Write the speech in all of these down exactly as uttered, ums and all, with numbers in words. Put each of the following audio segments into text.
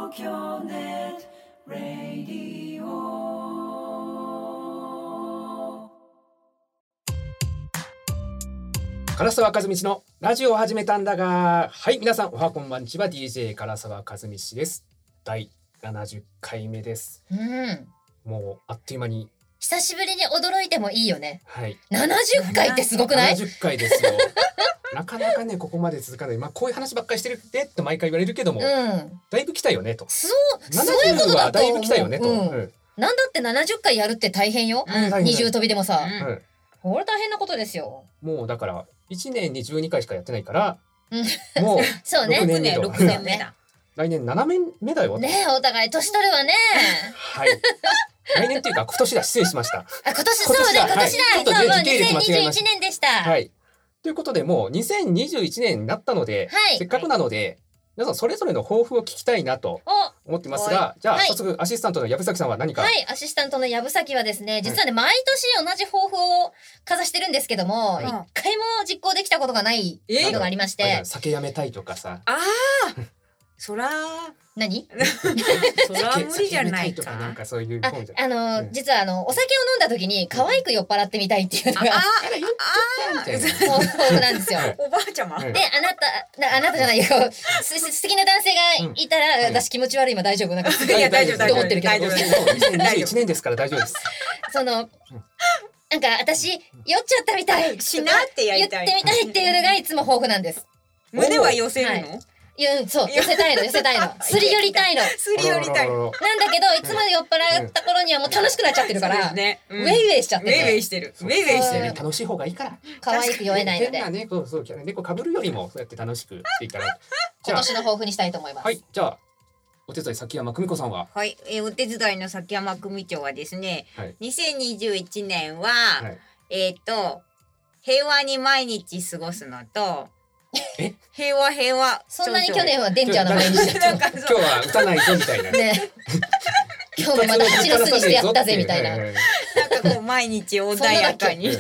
東京ネットラディオ。 唐沢和道のラジオを始めたんだが、はい、皆さんおはこんばんちは。 ディージェー 唐沢和道です。だいななじゅっかいめです。 うん、 もうあっという間に久しぶりに驚いてもいいよね。 はい、 ななじゅっかいってすごくない？ ななじゅっかいですよ。なかなかねここまで続かない。まあこういう話ばっかりしてるってって毎回言われるけども、 うん、 だいぶ来たよねと。 そうななじゅうはだいぶ来たよねと。 うんうん、 なんだってななじゅっかいやるって大変よ。 うん、 二重跳びでもさ、 うん、 これ大変なことですよ。 もうだからいちねんにじゅうにかいしかやってないから、 うん、 もうそうね、 ろくねんめとろくねんめだ。 来年ななねんめだよねえ、お互い年取るわね。 はい。来年っていうか今年だ、失礼しました。 あ、今年、そうね、今年だ、はい、そう、もうにせんにじゅういちねんでした。 はい。ということでもうにせんにじゅういちねんになったので、はい、せっかくなので皆さんそれぞれの抱負を聞きたいなと思ってますが、じゃあ早速アシスタントの藪崎さんは何か。 はい、アシスタントの藪崎はですね、実はね、毎年同じ抱負をかざしてるんですけども、一、はい、回も実行できたことがないことがありまして、 酒やめたいとかさ、 ああそら何そら無理じゃないか。 なんかそういうあ、あの、うん、実はあのお酒を飲んだ時に可愛く酔っ払ってみたいっていうのが、ああ言っちゃったみたいな抱負なんですよ。 おばあちゃま。 で、あなたあなたじゃないよ。す素敵な男性がいたら、うん、私気持ち悪い今大丈夫なんかすごいいや大丈夫と思ってるけど、 にせんにじゅういちねんですから大丈夫です。 その。うんなんか私酔っちゃったみたいしなってやりたい言ってみたいっていうのがいつも抱負なんです。 胸は寄せるの？ はいいやそう寄せたいの寄せたいのすり寄りたいのすり寄りたいなんだけどいつも酔っ払った頃にはもう楽しくなっちゃってるから、ねうん、ウェイウェイしちゃって、ね、 ウェイウェイしてるウェイウェイしてる楽しい方がいいから可愛く酔えないので変な猫そう猫被るよりもそうやって楽しくっていいから今年の抱負にしたいと思います。 はいじゃあお手伝い崎山久美子さんははい、えー、お手伝いの崎山久美長はですね、はい、にせんにじゅういちねんは、はい、えっ、ー、と平和に毎日過ごすのとえ平和平和そんなに去年はデンジャーな毎日だった。 今日は打たないぞみたいなね今日もまた蜂の巣にしてやったぜみたいななんかこう毎日穏やかに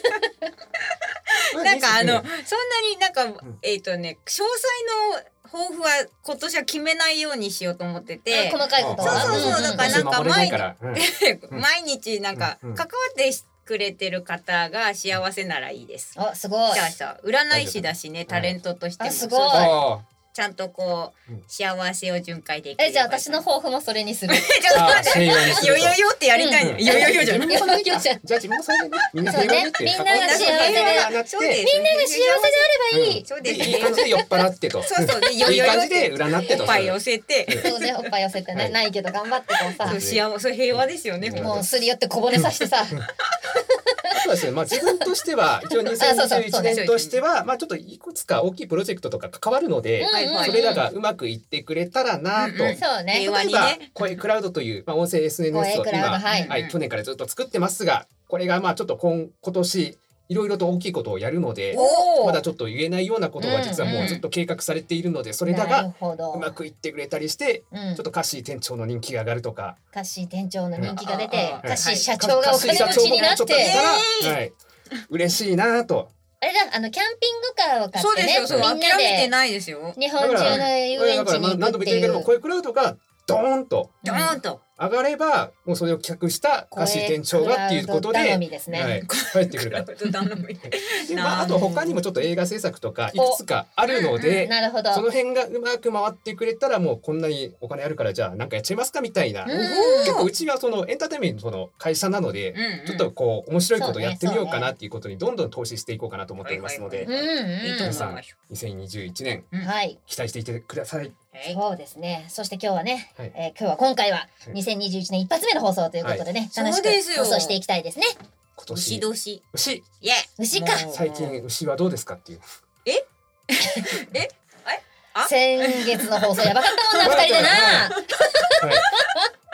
なんかあのそんなになんかえっ、ー、とね詳細の抱負は今年は決めないようにしようと思ってて細かいことはそうそうそうだからなんか毎日毎日なんか関わってくれてる方が幸せならいいです。 あ、すごい。 じゃあさ、占い師だしね、タレントとしてもすごい。 ちゃんとこう、うん、幸せを巡回できる。 え、じゃあ私の抱負もそれにする。 ちょっと待って。よよよってやりたいの。よよよじゃん。 よよよじゃん。 じゃあ自分もそれでね。みんな平和にって。みんなが幸せで。みんなが幸せであればいい。 そうですね。いい感じで酔っ払ってと。 そうそう。 いい感じで占ってと。 おっぱい寄せて。 そうね、おっぱい寄せてね。ないけど頑張ってこうさ。 そう幸せ平和ですよね。 もうすり寄って小骨さしてさ。 そうですね。まあ自分としては一応にせんにじゅういちねんとしてはまあちょっといくつか大きいプロジェクトとか関わるので、それらがうまくいってくれたらなと。 そうね。 例えば声クラウドというまあ音声 エスエヌエス を今はい去年からずっと作ってますが、これがまあちょっと今今年いろいろと大きいことをやるので、まだちょっと言えないようなことは実はもうずっと計画されているので、それらがうまくいってくれたりして、ちょっとカッシー店長の人気が上がるとか、 カッシー店長の人気が出て、カッシー社長がお金持ちになって、 はい嬉しいなと。 あれだ、あのキャンピングカーを買ってね、 そうですよ、そう諦めてないですよ。 日本中の遊園地に行くっていう。 声クラウドがドーンとドーンと上がれば、もうそれを企画したカッシー店長がっていうことで、 頼みですね。 はい、帰ってくるから。まああと他にもちょっと映画制作とかいくつかあるので、 なるほど。 その辺がうまく回ってくれたらもうこんなにお金あるからじゃあなんかやっちゃいますかみたいな。結構うちはそのエンターテインメントの会社なので、ちょっとこう面白いことやってみようかなっていうことにどんどん投資していこうかなと思っておりますので、皆さんにせんにじゅういちねん期待していてください。 そうですね。そして今日はね、はい、えー、今日は今回はにせんにじゅういちねん一発目の放送ということでね、はい、楽しく放送していきたいですね。 今年牛年牛イエ牛か。 最近牛はどうですかっていう。 ええあ先月の放送やばかったもんな二人でな。はい、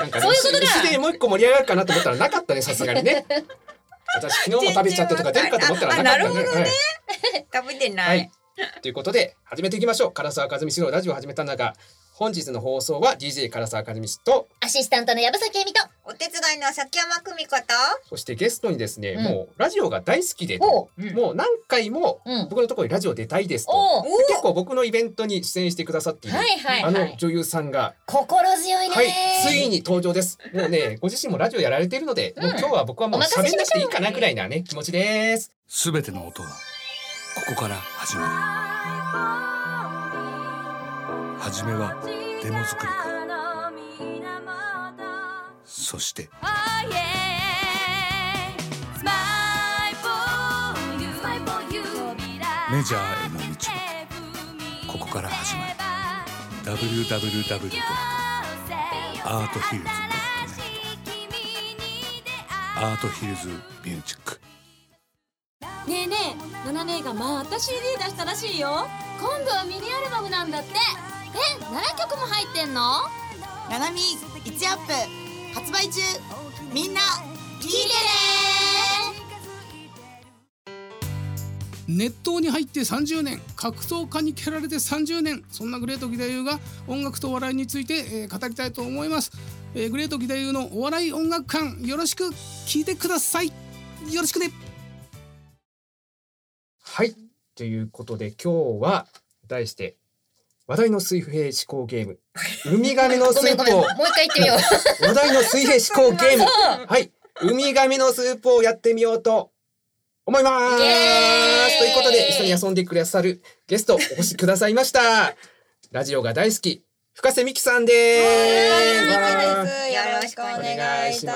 なんかそういうことだ。牛でもう一個盛り上がるかなと思ったらなかったね、さすがにね。私昨日も食べちゃってとか出るかと思ったらなかったね。 なるほどね。はい、食べてない。はい、 ということで始めていきましょう。唐沢和美氏のラジオを始めたんだが、 本日の放送は ディージェー 唐沢和美とアシスタントの藪崎恵美とお手伝いの崎山久美子と、 そしてゲストにですね、 うん、 もうラジオが大好きで、 もう何回も僕のところにラジオ出たいですと、 うん、 結構僕のイベントに出演してくださっている、 はいはいはい、 あの女優さんが心強いね、 はい、ついに登場です。もうね、ご自身もラジオやられているので、うん、もう今日は僕はもう喋んなくていいかなぐらいなね気持ちです。 すべての音はここから始まる。はじめはデモ作りから、そしてメジャーへの道はここから始まる。 ダブリューダブリューダブリュードットアートヒルズドットネット アートヒルズミュージック。 ねえねえ、ナナ姉がまた シーディー 出したらしいよ。今度はミニアルバムなんだって。え、ななきょくも入ってんの？ ナナミいちアップ発売中。みんな聞いてね。 熱湯に入ってさんじゅうねん、格闘家に蹴られてさんじゅうねん、そんなグレート義太夫が音楽とお笑いについて、えー、語りたいと思います、えー、グレート義太夫のお笑い音楽館、よろしく聞いてください。よろしくね。 はい、ということで今日は題して話題の水平思考ゲームウミガメのスープをもう一回言ってみよう話題の水平思考ゲームはい、ウミガメのスープをやってみようと思います。ということで一緒に遊んでくださるゲストお越しくださいました。ラジオが大好き深瀬美希さんです。 よろしくお願いいたします。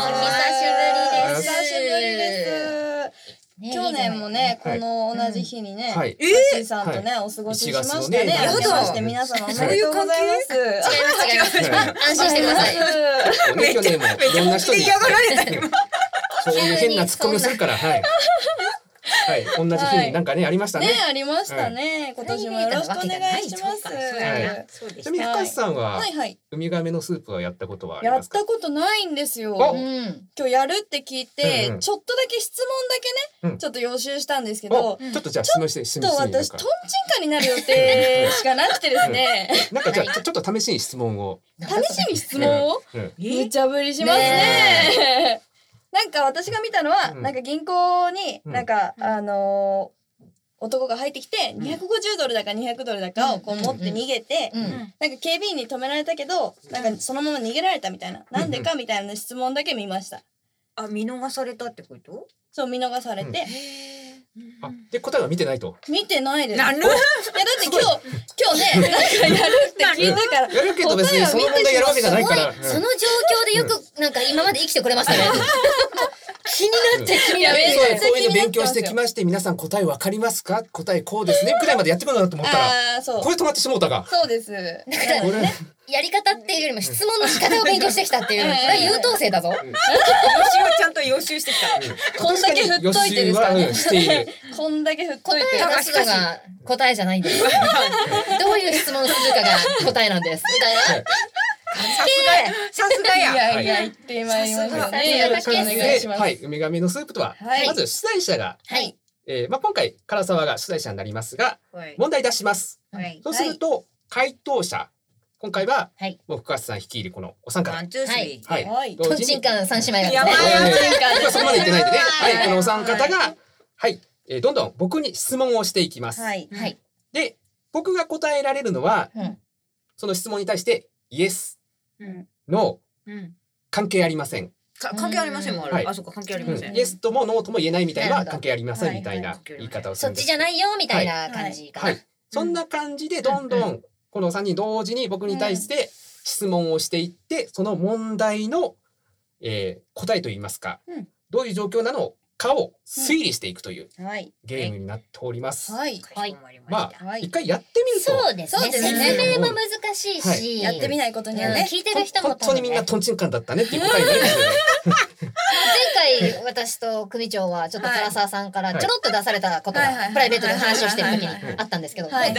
お久しぶりです。 久しぶりです。去年もね、この同じ日にね、ハッシーさんとね、お過ごししましたね。 やだ。まして皆様おめでとうございます。 違います違います。安心してください。 去年もいろんな人にそういう変なツッコミをするから、はい。はい、同じ日になんかね、ありましたね。 ね、ありましたね。今年もよろしくお願いします。 ちなみに深瀬さんはウミガメのスープはやったことはありますか？ やったことないんですよ。今日やるって聞いて、ちょっとだけ質問だけね、ちょっと予習したんですけど、 ちょっとじゃあ質問して、 ちょっと私トンチンカンになる予定しかなくてですね。 なんかじゃあちょっと試しに質問を。 試しに質問を？無茶ぶりしますね。なんか私が見たのは、うん、なんか銀行になんか、うん、あのー、男が入ってきて、うん、にひゃくごじゅうドルだかにひゃくドルだかをこう持って逃げて、うんうん、なんか警備員に止められたけど、なんかそのまま逃げられたみたいな、うん、なんでかみたいな質問だけ見ました。 あ、見逃されたってこと？ そう、見逃されて。 うん、あ、で答えは見てないと？ 見てないです。 なんで？ いやだって今日今日ね、なんかやるって聞いたから。 やるけど別にその問題やるわけじゃないから。 その状況でよくなんか今まで生きてくれましたね。気になって気になって。 そういうの勉強してきまして、皆さん答えわかりますか？答えこうですねくらいまでやってくるなと思ったら、これ止まってしもうたか。 そうです。 だからね、やり方っていうよりも質問の仕方を勉強してきたっていう、これは優等生だぞ。 予習をちゃんと予習してきた。 こんだけ振っといてですかね。 している。 こんだけ振っといて。 答え出すのが答えじゃないんです。どういう質問するかが答えなんです。みたいな。 さすがや。さすがや。 いやいや言ってまいりましたね。 はい、ウミガメのスープとは、まず出題者が、えまあ今回唐沢が出題者になりますが、問題出します。そうすると回答者、今回はもう深瀬さん率いるこのお三方、はい、 トンチンカン三姉妹がね、そこまで言ってないんでね、はい、このお三方がはい、どんどん僕に質問をしていきます。で、僕が答えられるのはその質問に対してイエス。の関係ありません。 関係ありませんもん。あ、そっか関係ありません。 イエスともノーとも言えないみたいな関係ありませんみたいな言い方をするんです。 そっちじゃないよみたいな感じかな。はい。 そんな感じでどんどんこのさんにん同時に僕に対して質問をしていって、その問題の答えといいますか、どういう状況なのかを推理していくというゲームになっております。 はい。 まあ一回やってみると、 そうですね。説明も難しいし、 やってみないことにはね、 聞いてる人も本当にみんなトンチンカンだったねっていう答えになるんですよね。 前回私と組長はちょっと唐沢さんからちょろっと出されたことがプライベートで話をしてる時にあったんですけど、何にも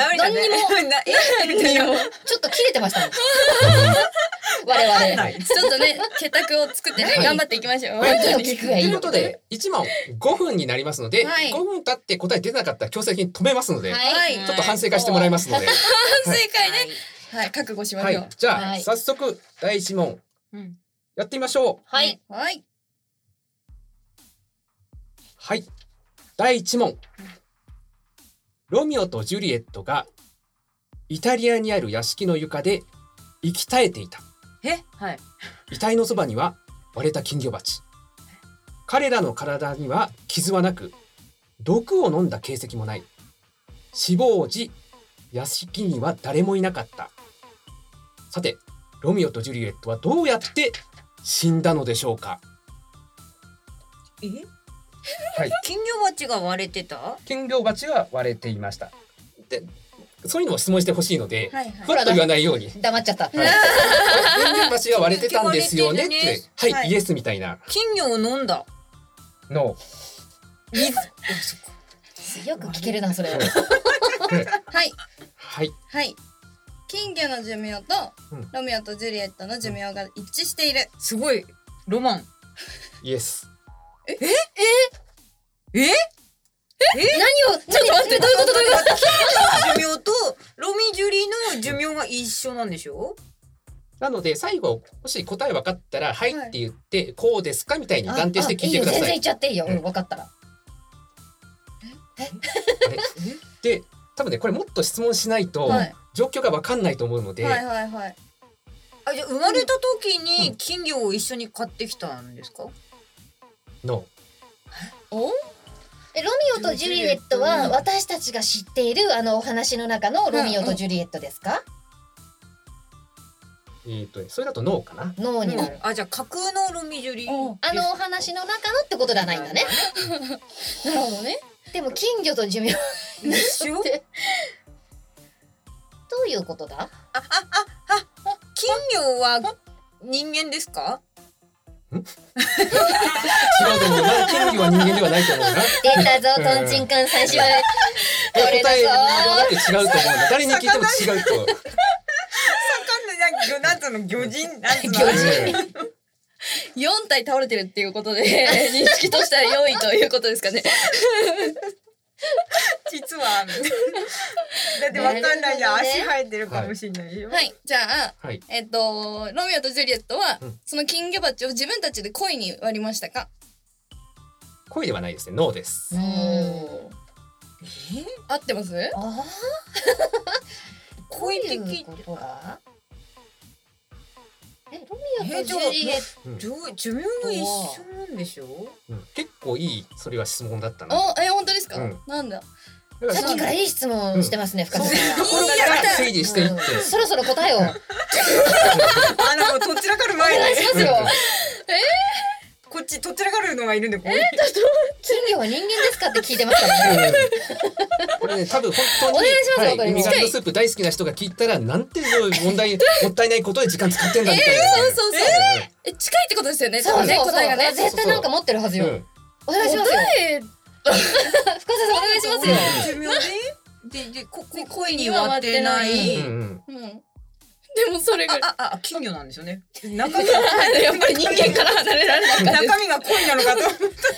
ちょっと切れてましたもん。我々 ちょっとね、結託を作ってね、頑張っていきましょう。 ということでいち問ごふんになりますので、ごふん経って答え出なかったら強制的に止めますので、ちょっと反省会してもらいますので。 反省会ね。 はい覚悟しましょう。 はい、じゃあ、はい、早速だいいち問、うん、やってみましょう。 はいはいはいだいいち問、うん、ロミオとジュリエットがイタリアにある屋敷の床で息絶えていた。 え、はい、 遺体のそばには割れた金魚鉢。彼らの体には傷はなく、毒を飲んだ形跡もない。死亡時、屋敷には誰もいなかった。さて、ロミオとジュリエットはどうやって死んだのでしょうか。 え、はい、金魚鉢が割れてた？ 金魚鉢は割れていました。で、そういうのを質問してほしいので、はいはい、ふわっと言わないように。 黙っちゃった。はい、 金魚鉢が割れてたんですよねって、はい、はい、イエスみたいな。 金魚を飲んだ。 の。 水。 よく聞けるなそれ。はいはいはいはい。金魚の寿命と、うん、ロミオとジュリエットの寿命が一致している。 すごいロマン。 イエス。 えええええ何をちょっと待ってどういうことどういうこと。 金魚の寿命とロミジュリの寿命が一緒なんでしょ。 なので最後もし答え分かったらはいって言って、はい、こうですかみたいに断定して聞いてください。 全然言っちゃっていいよ、うん、分かったら。 で多分ねこれもっと質問しないと、はい、状況が分かんないと思うので、 はいはいはい、 あ、じゃあ生まれた時に金魚を一緒に買ってきたんですか？ の、 お？え、ロミオとジュリエットは私たちが知っているあのお話の中のロミオとジュリエットですか？ えーとね、それだとノーかな。 ノーになる。 あ、じゃあ架空のロミジュリ、 あのお話の中のってことではないんだね。 なるほどね。 でも金魚と寿命一緒？どういうことだ？ あ、あ、あ、あ、金魚は人間ですか？ 違うと思うな。金魚は人間ではないと思うな。 出たぞ、トンチンカン最初は。 これだぞ。だって違うと思うな。誰に聞いても違うと。 魚なんつうの魚人なんつうの魚人。 よん体倒れてるっていうことで認識としてはよんいということですかね。 実はだってわかんないじゃん、足生えてるかもしれないよ。 はい、じゃあ、 はい、 えっとロミオとジュリエットは、うん、その金魚鉢を自分たちで恋に割りましたか？ 恋ではないですね。ノーです。 うん、え合ってます？ あ恋的ことがえ、ロミオとジュリエット、寿命が一緒なんでしょ、 うん、結構いいそれは質問だったな。 あ、え、本当ですか、うん、なんださっきからいい質問してますね、深瀬さん。 これから推理していって、うん、 そろそろ答えを。あの、どちらかる前に。 お願いしますよ。 えー、こっち、どちらかるのがいるんで、こう。 えー、金魚は人間ですかって聞いてますからね。 これね、多分本当に、 お願いします、 はい、ミガンドスープ大好きな人が聞いたら、なんて問題、もったいないことで時間使ってんだみたいな。 えー、そうそうそう。えー、え、近いってことですよね。 そうそうそう、 答えがね。 絶対なんか持ってるはずよ。うん、お願いしますよ。深瀬さんお願いしますよ。 寿命で、で、で、こ、こ、恋に割ってない。 うん。でもそれがああ金魚なんですよね。 中身がやっぱり人間から離れられない。 中身が恋なのかと。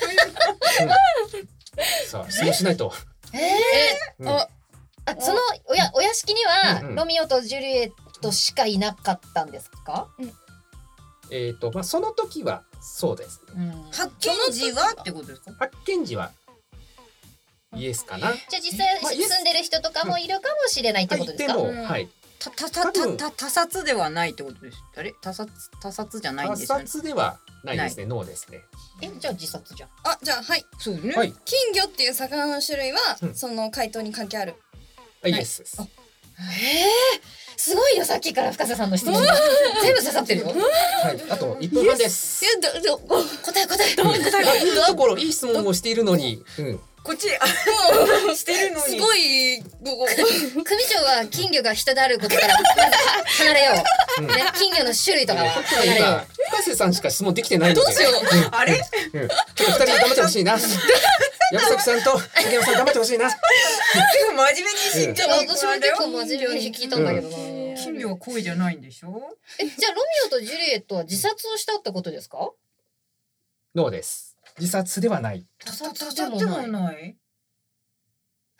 さあ質問しないと。 ええー。あ、あそのおやお屋敷にはロミオとジュリエットしかいなかったんですか？うん、 えっとまあその時はそうですね。 うん、発見時はってことですか？ 発見時はイエスかな。 じゃあ実際住んでる人とかもいるかもしれないってことですか？ でもはい。 たたたたた他殺ではないってことです。あれ他殺他殺じゃないんですよね。 他殺ではないですね。ノーですね。 えじゃあ自殺じゃん。 あじゃあはいそうね。 はい、 金魚っていう魚の種類は、うん、その回答に関係ある。 イエスです。 ええー、すごいよさっきから深瀬さんの質問全部刺さってるよ。 はい、あといっぷんはんです。 答え答え。 答え。いいところいい質問をしているのに。うん。 こっちしてるのにすごい組長は金魚が人であることから離れよう、うんね、金魚の種類とかは離れよう。 深瀬さんしか質問できてないのでどうしよう、 うん、あれ、うん、ちょっとふたり頑張ってほしいな山崎さんと影山さん頑張ってほしいな真面目に知ってる、 うん、私も結構真面目に聞いたんだけどな、うん、 金魚は恋じゃないんでしょ。 えじゃあロミオとジュリエットは自殺をしたってことですか？ ノーです。自殺ではない。 他殺でもない。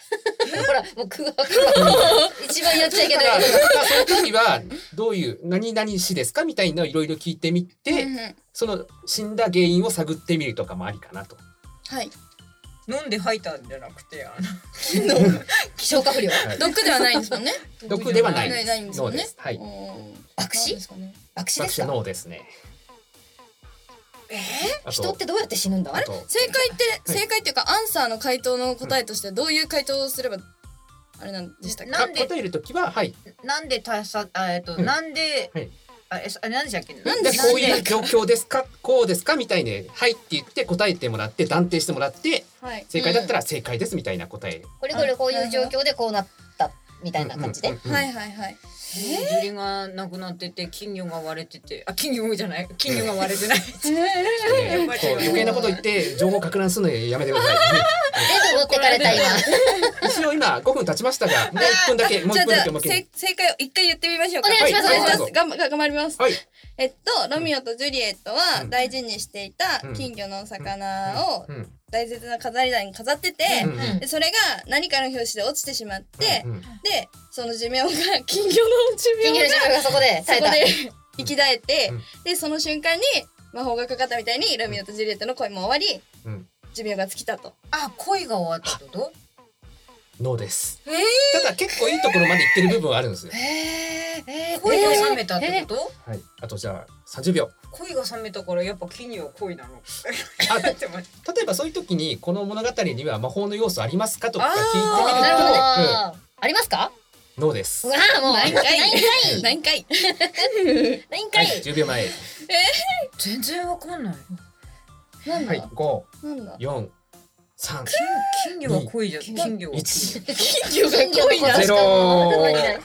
ほらもうくが一番やっちゃいけない。 その時はどういう何々死ですかみたいなのをいろいろ聞いてみて、うんうん、その死んだ原因を探ってみるとかもありかなと。 はい。 飲んで吐いたんじゃなくて、あの消化不良。 毒ではないんですもんね。 毒ではないです。脳です。はい。 爆死？爆死ですか？ 脳ですね。 えー、人ってどうやって死ぬんだ？ あれ正解って正解っていうかアンサーの回答の答えとしてどういう回答をすればあれなんでしたっけ？ なんで答えるときははいなんでたさえっとなんであえなんでしたっけ？ なんでこういう状況ですかこうですかみたいにはいって言って答えてもらって断定してもらって正解だったら正解ですみたいな答え。 これこれこういう状況でこうなったみたいな感じで。 はいはいはい。 樹里がなくなってて金魚が割れててあ金魚じゃない金魚が割れてない。 余計なこと言って情報か乱するのやめてください。 全部持ってかれた今。 一応今ごふん経ちましたがもういっぷんだけもういっぷんだけもう正解を一回言ってみましょうか。 お願いします。お願いします。 頑張ります。 はい。 えっとロミオとジュリエットは大事にしていた金魚の魚を大切な飾り台に飾ってて、でそれが何かの拍子で落ちてしまって、でその寿命が金魚の寿命がそこでそこで生き絶えて、でその瞬間に魔法がかかったみたいにロミオとジュリエットの恋も終わり、寿命が尽きたと。 あ、恋が終わったってこと？ ノーです。えー、ただ結構いいところまで行ってる部分はあるんですよ。 えー、えー、恋が冷めたってこと？ はい。あとじゃあさんじゅうびょう。 恋が冷めたからやっぱ金魚は恋なの。 あ、例えばそういう時にこの物語には魔法の要素ありますかとか聞いてみると、ありますか？ ノーです。 うわーもう何回何回何回じゅうびょうまえ。えー、 全然わかんない。 なんだ？ はい、ご、よん、さん、 金魚は恋じゃん。金魚は。 いち。 金魚が恋な。 ゼロ。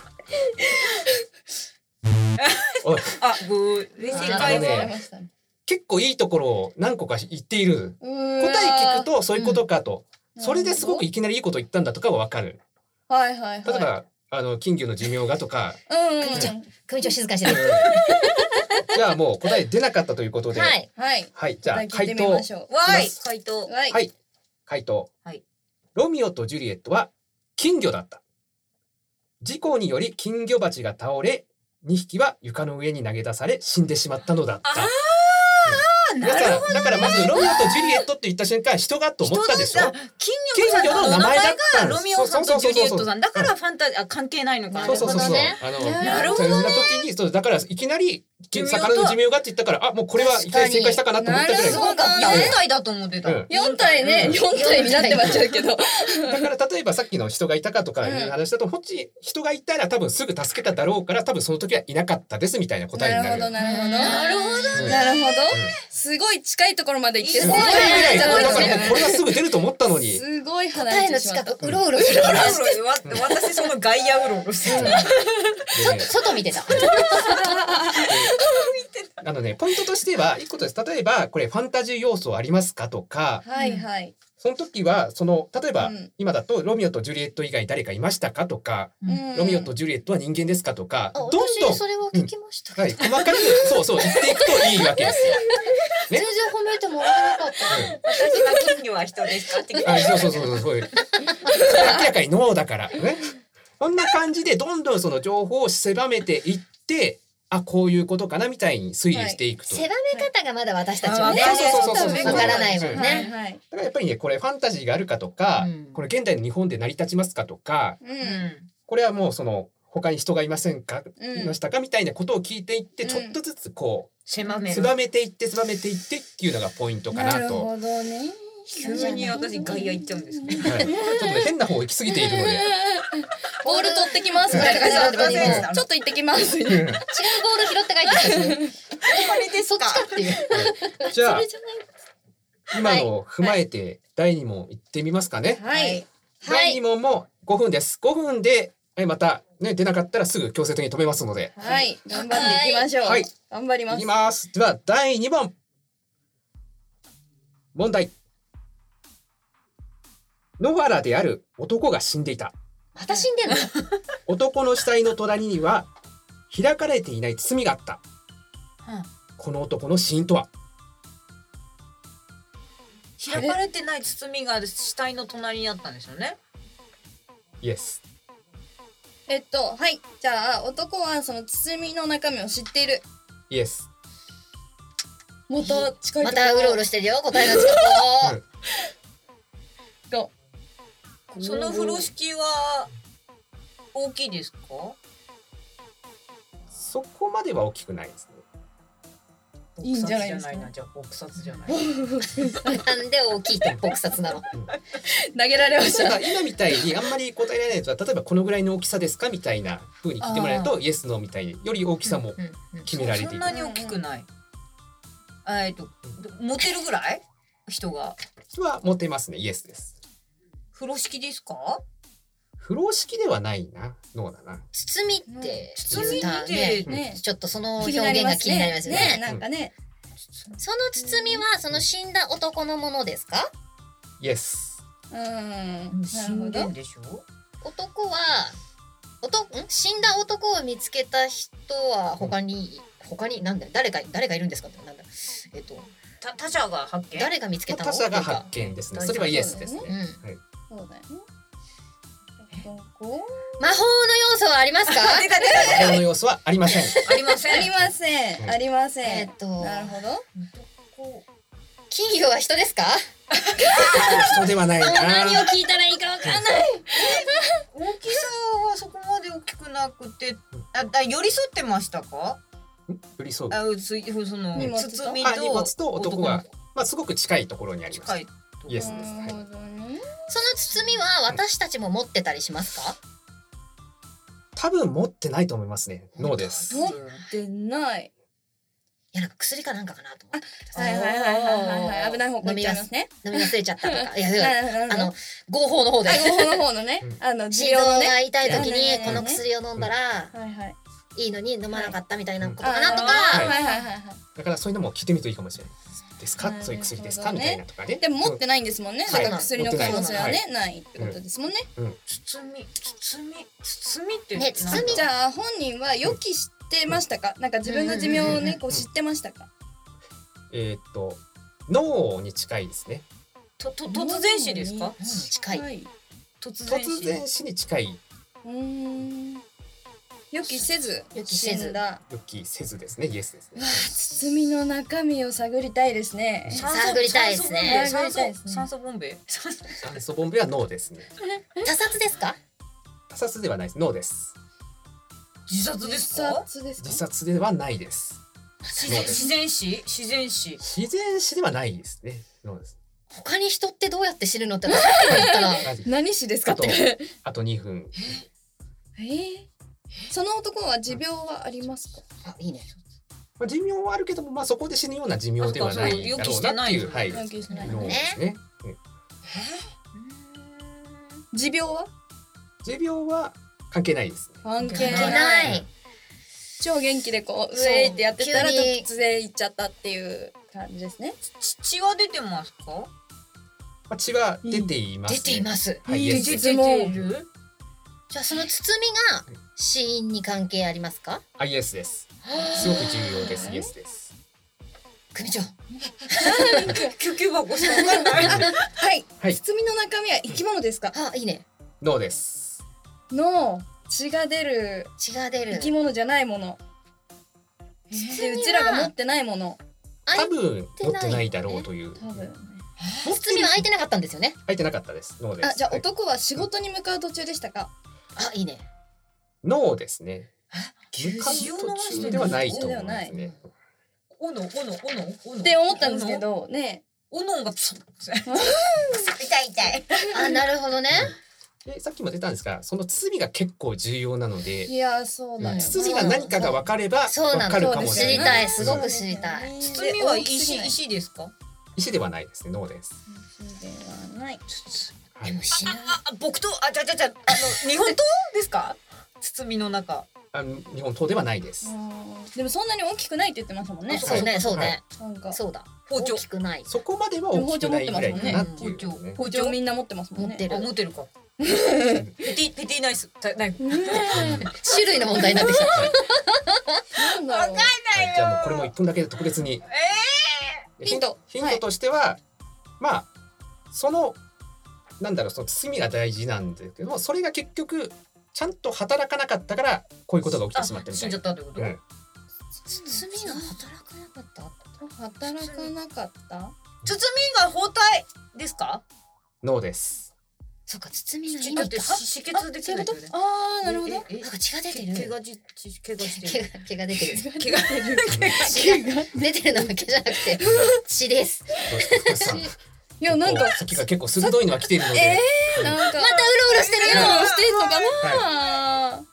あ、ブー。正解は結構いいところを何個か言っている。答え聞くとそういうことかと。それですごくいきなりいいこと言ったんだとかはわかる。 はいはいはい。 例えばあの金魚の寿命がとか。 組長、組長静かにしてる。 じゃあもう答え出なかったということで。 はいはいはい。じゃあ回答。 わい回答。 はい。回答。はい。ロミオとジュリエットは金魚だった。事故により金魚鉢が倒れ、にひきは床の上に投げ出され死んでしまったのだった。 ああ、なるほどね。 だからまずロミオとジュリエットって言った瞬間人がと思ったでしょ。 金魚の名前だったロミオさんとジュリエットさんだからファンタジー関係ないのかな。 そうそうそうそう。あのなるほどね。時にそうだからいきなり魚の寿命がって言ったからあもうこれは一回正解したかなと思ったぐらい。 すごかった。よん体だと思ってた。 よん体ね、よん体になってましたけど。だから例えばさっきの人がいたかとかいう話だともし人がいたら多分すぐ助けただろうから多分その時はいなかったですみたいな答えになる。 なるほどなるほど。 なるほどなるほど。すごい近いところまで行ってすごい。 だからこれがすぐ出ると思ったのに。 すごい離れてしまった。 うろうろしてる。 私その外野うろうろしてる。 外見てた。 あのねポイントとしてはいっことです。例えばこれファンタジー要素ありますかとか。 はいはい。 その時はその例えば、うん、今だとロミオとジュリエット以外誰かいましたかとか、うん、ロミオとジュリエットは人間ですかとか、 どんどんそれは聞きました、 うん、はい細かくそうそう言っていくといいわけですよ。 全然褒めてもらえなかった。 私は金魚は人ですかって聞いて。 そうそうそうそうそう。明らかにノーだからね。こんな感じでどんどんその情報を狭めていって。あこういうことかなみたいに推理していくと、 はい、狭め方がまだ私たちはねわからないもんね、はい、 だからやっぱりねこれファンタジーがあるかとか、うん、これ現代の日本で成り立ちますかとか、うん、これはもうその他に人がいませんか、うん、いましたかみたいなことを聞いていってちょっとずつこう、 狭め狭めていって狭めていってっていうのがポイントかなと。 なるほどね。 急に私外野行っちゃうんですね。 はい、ちょっとね変な方行き過ぎているので。 ボール取ってきます。ちょっと行ってきます。違うボール拾って帰ってきた。 そっちかっていう。 じゃあ今のを踏まえてだいに問いってみますかね。 はい。 だいに問もごふんです。ごふんでまたね出なかったらすぐ強制的に止めますので。 はい。頑張っていきましょう。はい。頑張ります。 いきます。ではだいに問。問題。野原である男が死んでいた。 また死んでんの？ 男の死体の隣には開かれていない包みがあった。うん、この男の死因とは？ 開かれてない包みが死体の隣にあったんですよね。 イエス。 えっとはいじゃあ男はその包みの中身を知っている。 イエス。 また近いまたうろうろしてるよ答えが近く。 その風呂敷は大きいですか？ そこまでは大きくないですね。 いいんじゃないですか。 じゃあ撲殺じゃない。 なんで大きいと撲殺なの？ 投げられました。 今みたいにあんまり答えられないと、例えばこのぐらいの大きさですかみたいな風に聞いてもらえると、イエスノーみたいにより大きさも決められている。 そんなに大きくない。えっと持てるぐらい人が。 人は持てますね。イエスです。 風呂敷ですか？ 風呂敷ではないな。ノーだな。 包みって包みってね、 ちょっとその表現が気になりますよね。 なんかね。 その包みはその死んだ男のものですか？ イエス。 うん。 死んでんでしょ？ 男は男ん死んだ男を見つけた人は他に他になんだ誰か誰がいるんですかってなんだえっと他者が発見？ 誰が見つけたの？ 他者が発見ですね。それはイエスですね。はい。 そうだよね。 魔法の要素はありますか？ 魔法の要素はありません。 ありません。 ありません。ありません。 えっとなるほど。 金魚は人ですか？ 人ではないな。 何を聞いたらいいかわかんない。 大きさはそこまで大きくなくて、あ、だ寄り添ってましたか？ 寄り添う。 あ、ついその荷物と包みあ、荷物とと男はまあすごく近いところにあります。 近い。 イエスです。はい。 なるほどね。 その包みは私たちも持ってたりしますか？ 多分持ってないと思いますね。ノーです。 持ってない。 いやなんか薬かなんかかなと思って。 はいはいはいはいはい。危ない方向行っちゃいますね。 飲み忘れちゃったとか。いやあの合法の方で。 合法の方のね。あの心臓が痛い時にこの薬を飲んだらはいはいいいのに飲まなかったみたいなことかなとか。 はいはいはいはい。 だからそういうのも聞いてみるといいかもしれない。ですか？そういう薬ですかみたいなとかね。 でも持ってないんですもんね。だから薬の可能性はねないってことですもんね。 包み包み包みってね包みじゃあ本人は予期してましたか？なんか自分の寿命をねこう知ってましたか？ えっと脳に近いですね。 とと突然死ですか？ 近い。 突突然死に近い。 うん。予期せず予期せずだ。 予期せずですね。イエスですね。 包みの中身を探りたいですね。 探りたいですね。 探りたいですね。 酸素ボンベ？ 酸素ボンベはノーですね。 他殺ですか？ 他殺ではないです。ノーです。 自殺ですか？ 自殺ではないです。 自然自然死？自然死？ 自然死ではないですね。ノーです。 他に人ってどうやって知るのってさっきも言ったら何死ですかって。 あとにふん。 えー、その男は持病はありますか？ あ、いいね。 まあ寿命はあるけども、まあそこで死ぬような寿命ではないだろうなっていう、はい。 予期してないのですね。 持病は？ 持病は関係ないですね。 関係ない。 超元気でこううえーってやってたら突然行っちゃったっていう感じですね。 血は出てますか？ まあ血は出ています。 出ています。 はい、 出てる。 じゃあその包みが死因に関係ありますか？ あ、イエスです。すごく重要です。イエスです。 組長。 救急箱しかわかんない。 はい。包みの中身は生き物ですか？ あ、いいね。 ノーです。 ノー。血が出る。 血が出る。 生き物じゃないもの。でうちらが持ってないもの。 多分持ってないだろうという。 多分ね。 包みは開いてなかったんですよね。 開いてなかったです。ノーです。 あ、じゃあ男は仕事に向かう途中でしたか？ あ、いいね。 ノーですね。向かう途中ではないと思いますね。 おのおのおのおのって思ったんですけどね。 おのが痛い痛い。 あ、なるほどね。 でさっきも出たんですが、その包みが結構重要なので、 いやそうだよ、 包みが何かが分かれば分かるかもしれない。 知りたい、すごく知りたい。 包みは石石ですか？ 石ではないですね。ノーです。 石ではない。 はい。 あ、僕とあじゃじゃじゃあの日本刀ですか？包みの中。 あの日本刀ではないです。 でもそんなに大きくないって言ってましたもんね。 そうね、そうね。 なんかそうだ。 包丁大きくない。 そこまでは大きくないぐらいかなっていう。 包丁みんな持ってますもんね。 持ってる。 持ってるか。ペティペティナイスナイフ。 種類の問題になってきた。 なんだろう。 わかんないよ。 じゃあもうこれもいっぷんだけで特別に。 ヒント。 ヒントとしては、まあそのなんだろうその包みが大事なんだけども、それが結局ちゃんと働かなかったからこういうことが起きてしまったみたいな。 死んじゃったってこと？ うん、 包みが働かなかった。 働かなかった。 包みが包帯ですか？ ノーです。 そうか、包みがいいって止血できない。 ああ、なるほど。 なんか血が出てる。 毛がじ毛がしてる。 毛が出てる。 毛が出てる。 血が出てるのは毛じゃなくて血です。 いやなんかさっきが結構鋭いのは来ているので、 えー、なんかまたうろうろしてるよ。うろうろしてんのかな。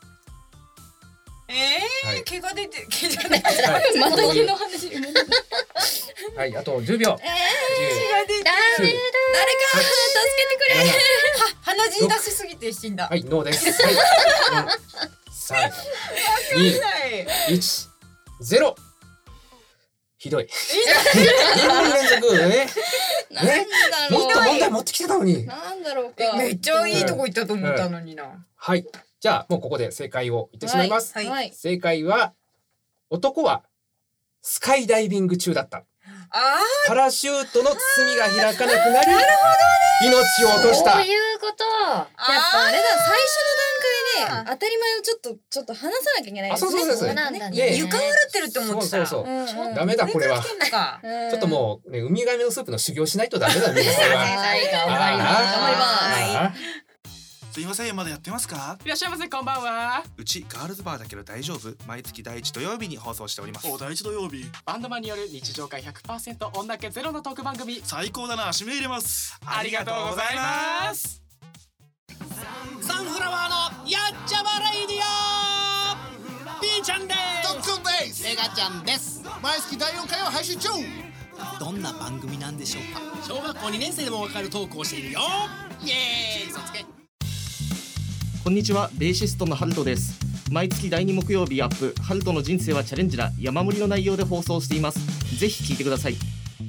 ええ、毛が出て毛じゃない。 また毛の話。 はい、あとじゅうびょう。 ええ、血が出てる。 誰か助けてくれ。 鼻血出しすぎて死んだ。 はい、ノーです。はい。さん、に、いち、ゼロ。ひどい。にほん連続ね。 なんだろう。 もっと問題持ってきてたのに。 なんだろうか。 めっちゃいいとこ行ったと思ったのにな。 はい。じゃあもうここで正解を言ってしまいます。 はいはい、 正解は男はスカイダイビング中だった。 あパラシュートの包みが開かなくなり、命を落とした。 そういうこと。 やっぱあれだ、最初の段階で当たり前をちょっとちょっと話さなきゃいけないですね。 あ、そうそうそう。 そうなんだね。 床洗ってるって思ってた。 そうそうそう。 うん、 ダメだこれは。ちょっともうね、ウミガメのスープの修行しないとダメだね。 はい、頑張ります。 頑張ります。 すいません、まだやってますか？ いらっしゃいませ、こんばんは。 うちガールズバーだけど大丈夫？毎月第一土曜日に放送しております。 お、第一土曜日。バンドマンによる日常会 ひゃくパーセント 女気ゼロのトーク番組。 最高だな、締め入れます。 ありがとうございます。サンフラワーのやっちゃばレイディオ。ピーちゃんです。 トックンです。 メガちゃんです。 毎月だいよんかいを配信中。 どんな番組なんでしょうか？小学校にねん生でもわかるトークをしているよ。イエーイ、嘘つけ。 こんにちは、ベーシストのハルトです。毎月だいに木曜日アップ、ハルトの人生はチャレンジだ、山盛りの内容で放送しています。ぜひ聞いてください。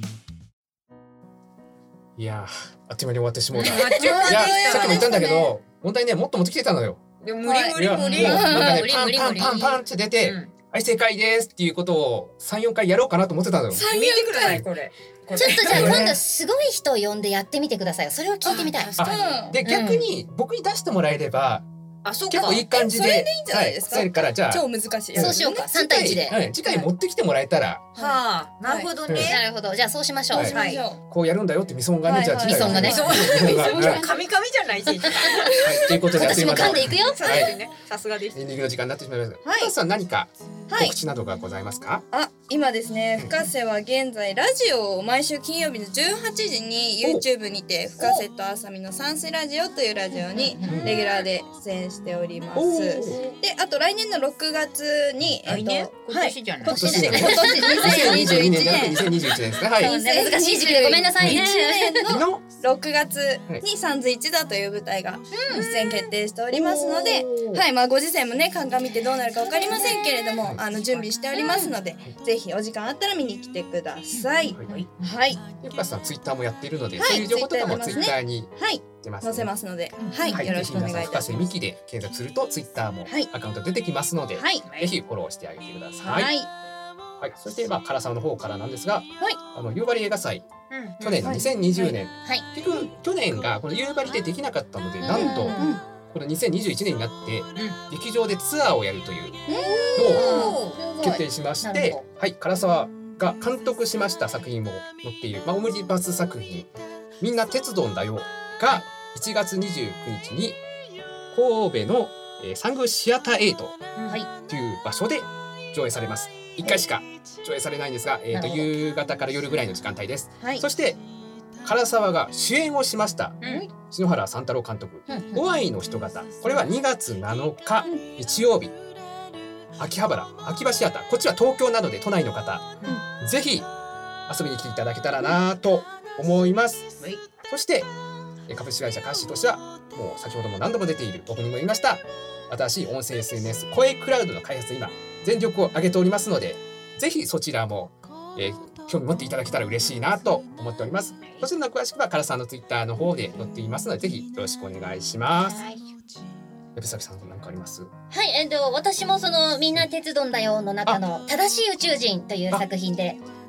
いやー、あっという間に終わってしまう。いや、 あっという間でしたね。 さっきも言ったんだけど、問題ね、もっと持ってきてたのよ。 でも無理無理無理。 いやもうなんかね、パン無理無理パンパンパンって出て、はい、正解ですっていうことをさん、よんかいやろうかなと思ってたのよ。 見てください、これ。 ちょっとじゃあ今度すごい人を呼んでやってみてくださいよ。それを聞いてみたい。 で、逆に僕に出してもらえれば、 あ、そうか。 結構いい感じで。 それでいいんじゃないですか。 はい、からじゃあ超難しい。 そうしようか。三対一で。 はい、次回持ってきてもらえたら。 はあ、なるほどね。 なるほど。じゃあそうしましょう。 はい。こうやるんだよってみそんがね、じゃあ次回。 みそんがね。 カミカミじゃないし。はい。 ということで、 私も噛んでいくよ。 はい。さすがです。 エンディングの時間になってしまいました。 はい。 深瀬さん何か告知などがございますか？ あ、今ですね、深瀬は現在ラジオを毎週金曜日のじゅうはちじに YouTube にて深瀬とあさみのサンセラジオというラジオにレギュラーで出演しております。で、あと来年のろくがつに、 来年？今年じゃない。 今年今年にせんにじゅうにねんじゃなくてにせんにじゅういちねんですね。はい。 難しい時期でごめんなさいね。 いちねんのろくがつにサンズ一だという舞台が出演決定しておりますので、はい、まあご時世もね鑑みてどうなるかわかりませんけれども、あの準備しておりますので、ぜひお時間あったら見に来てください。はい。 深瀬さんツイッターもやっているので、そういう情報とかもツイッターに出ます。 載せますので、はい、よろしくお願いいたします。 深瀬美希で検索するとツイッターもアカウント出てきますので、ぜひフォローしてあげてください。はい。はい、そしてまあ唐沢の方からなんですが、あの夕張映画祭、去年のにせんにじゅうねん、結局去年がこの夕張でできなかったので、なんとこのにせんにじゅういちねんになって劇場でツアーをやるというのを決定しまして、はい、唐沢が監督しました作品も載っている、まあ、オムニバス作品「みんな鉄道だよ」がいちがつにじゅうくにちに神戸の、えー、サングシアターエイトという場所で上映されます。いっかいしか上映されないんですが、えー、と夕方から夜ぐらいの時間帯です。はい、そして唐沢が主演をしました、うん、篠原三太郎監督「お愛の人型」、これはにがつなのか日曜日、秋葉原秋葉シアター、こっちは東京なので都内の方、うん、ぜひ遊びに来ていただけたらなと思います。はい、そして株式会社カッシーとしてはもう先ほども何度も出ている僕にも言いました新しい音声 エスエヌエス 声クラウドの開発、今全力を挙げておりますので、ぜひそちらも、えー、興味持っていただけたら嬉しいなと思っております。そちらの詳しくは唐さんのツイッターの方で載っていますので、ぜひよろしくお願いします。はい、矢部崎さん何かあります？ はい、えっと私もそのみんな鉄道だよの中の正しい宇宙人という作品で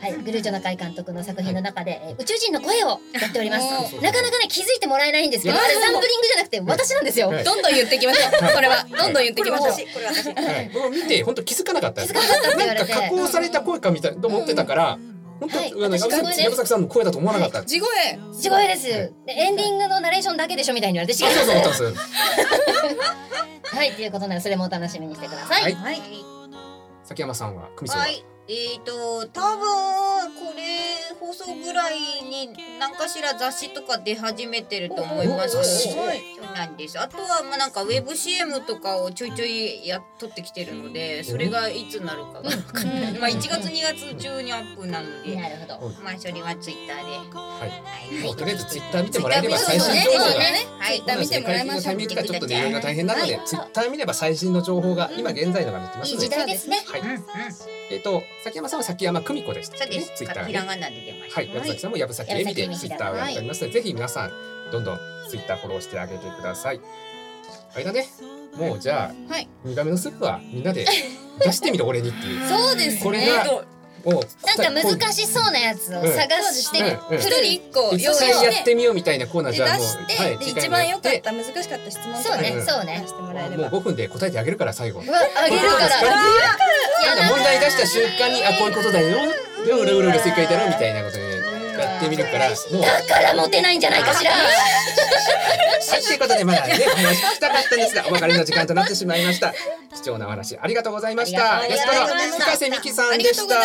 はい、グルーチョ中井監督の作品の中で、えー宇宙人の声をやっております。なかなかね気づいてもらえないんですけど、あれサンプリングじゃなくて私なんですよ。 はいどんどん言ってきましょう。これはどんどん言ってきましょう。 これ私はい僕見て本当気づかなかった。 気づかなかったって言われてなんか加工された声かみたいと思ってたから本当はいあの山崎山崎さんの声だと思わなかった。 地声。 地声です。でエンディングのナレーションだけでしょみたいに言われて違いそうそうます。 そうそうはい、ということなのでそれもお楽しみにしてください。 はいはい崎山さんは組長ははいえーと多分これ放送ぐらいに何かしら雑誌とか出始めてると思いますし、そうなんです。あとはまあなんかウェブ シーエム とかをちょいちょいやっとってきてるので、それがいつなるかが分かんない。まあいちがつにがつ中にアップなので、 なるほど。 まあそれはツイッターで、 はいもうとりあえずツイッター見てもらえれば最新情報がはいツイッター見てもらいましょう。 見てちょっとねいろいろ大変なのでツイッター見れば最新の情報が今現在のが載ってますいいので時代ですね。 はいえっと崎山さんは崎山久美子でしたそうです。 ツイッターひらがなで出ました。 はい、山崎さんもやぶさきえみでツイッターをやっておりますので、ぜひ皆さんどんどんツイッターフォローしてあげてください。あれだね、もうじゃあ、 はいウミガメのスープはみんなで出してみる俺にっていう。 そうですね。 これがもうなんか難しそうなやつを探してくる。 一人一個用意一回してやってみようみたいなコーナーでじゃあもう出してで一番良かった難しかった質問とかそうねうんそうね出してもらえれもうば。 ごふんで答えてあげるから最後。 うわあげるから。 なんか問題出した瞬間にあこういうことだよ。でうろうろうろ正解だろみたいなことでやってみるからもう。 だからモテないんじゃないかしら。 はい、ということでまだねお話聞きたかったんですがお別れの時間となってしまいました貴重なお話ありがとうございましたありゲストのがとうございました深瀬美希さんでした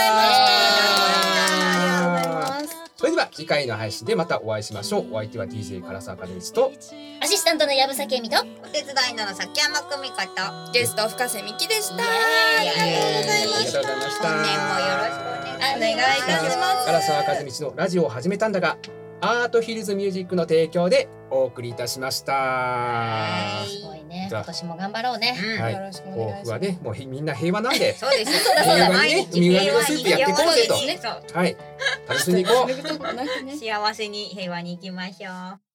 それでは次回の配信でまたお会いしましょうお相手は ディージェー 唐沢和之とアシスタントのやぶさきえみとお手伝いのの崎山久美子とゲスト深瀬美希でした。 ありがとうございまありがとうございました本年もよろしくお願いします。 お願いいたします。 唐沢和道のラジオを始めたんだがアートヒルズミュージックの提供でお送りいたしましたすごいねじゃあ今年も頑張ろうね。 はいよろしくお願いします抱負はねもうひみんな平和なんでそうです。そうだそうだ。 平和にねウミガメのスープやっていこうぜとそうはい楽しんでいこうめぐとこなくね。 幸せに平和に行きましょう。